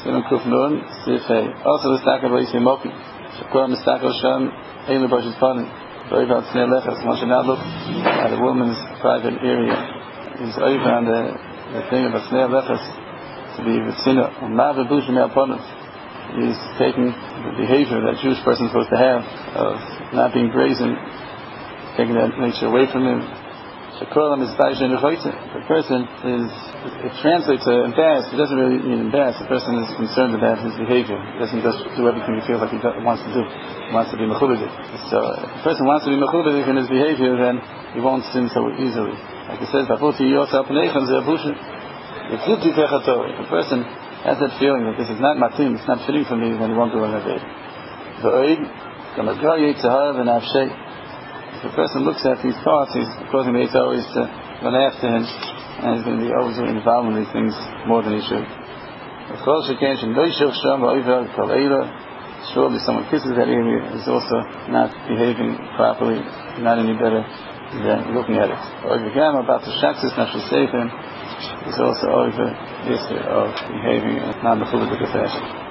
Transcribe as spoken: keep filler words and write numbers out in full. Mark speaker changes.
Speaker 1: Simon Kuf Nun, Sifei. Also, the stack of Leisi Moki. Shakor Mistako Shem, Eilu Bosh's Panim. Over at Snei Lechas, once you now look at a woman's private area, he's over on the, the thing of a Snei Lechas to be Vitzina, and Mava Bushim Alponim. He's taking the behavior that a Jewish person is supposed to have of not being brazen, taking that nature away from him. Shakolam is Baishin Rechoitze. The person is, it translates to embarrassed. It doesn't really mean embarrassed. The person is concerned about his behavior. He doesn't just do everything he feels like he wants to do. He wants to be mechubadik. So if a person wants to be mechubadik in his behavior, then he won't sin so easily. Like it says, if a person has that feeling that this is not matim, it's not fitting for me, then he won't do it. If a person looks at these thoughts, he's causing the Eitzah always to run after him, and he's going to be always involved in these things more than he should. Surely, someone kisses that area is also not behaving properly, not any better than looking at it. About the shaksis, is also over this of behaving in a non-mechubadik fashion.